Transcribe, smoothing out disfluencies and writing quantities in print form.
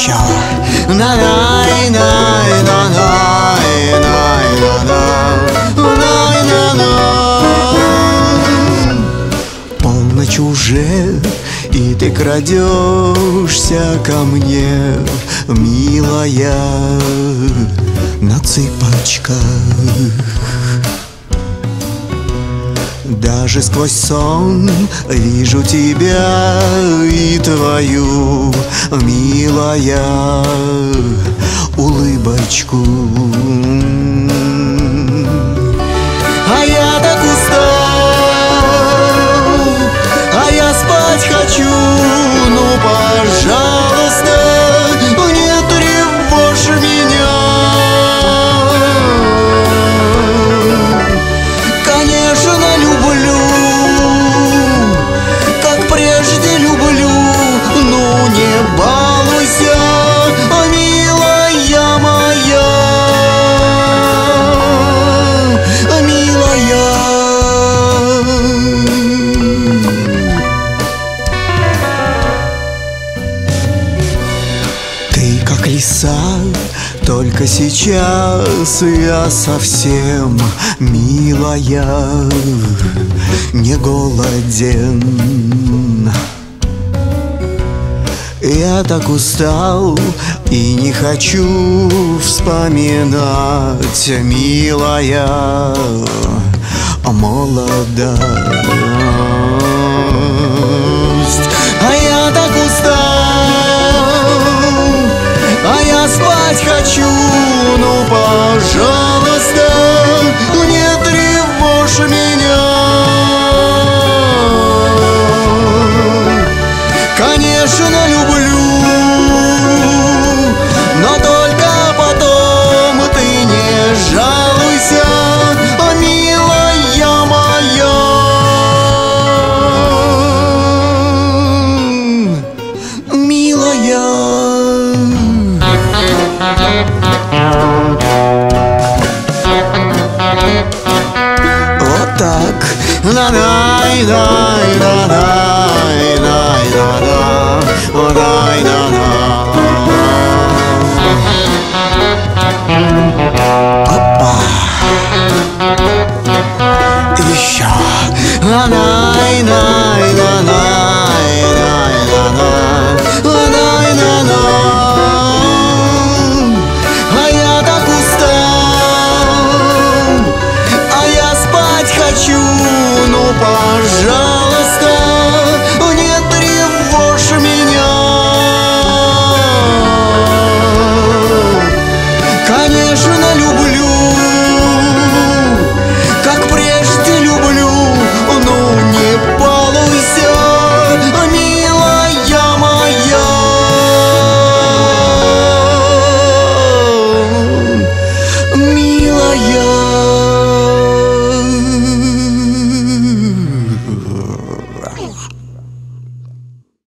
сначала. Полночь уже, и ты крадешься ко мне, милая, на цыпочках. Даже сквозь сон вижу тебя и твою, милая, улыбочку. А я так устал, а я спать хочу. Ну, пожалуйста, не тревожь меня. Конечно, люблю, как прежде люблю. Ну, не балуйся, милая моя, милая. Ты как лиса, только сейчас я совсем, милая, не голоден. Я так устал и не хочу вспоминать, милая, молодость. А я так устал, а я спать хочу. Ну, пожалуйста, не тревожь меня. Конечно, люблю, но только потом. Ты не жалуйся, милая моя, милая. Вот так, на-най-най.